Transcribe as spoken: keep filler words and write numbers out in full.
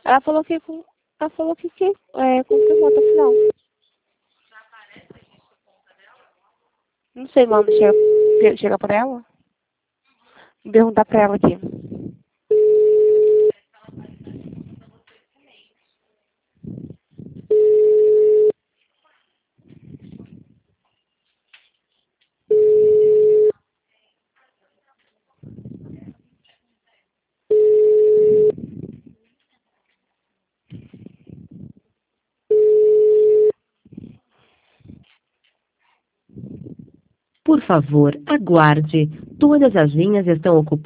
Ela falou que com- ela falou que, que é, confirmou até o final. Não sei, mano. Chega, chega pra ela. Vou perguntar pra ela aqui. Por favor, aguarde. Todas as linhas estão ocupadas.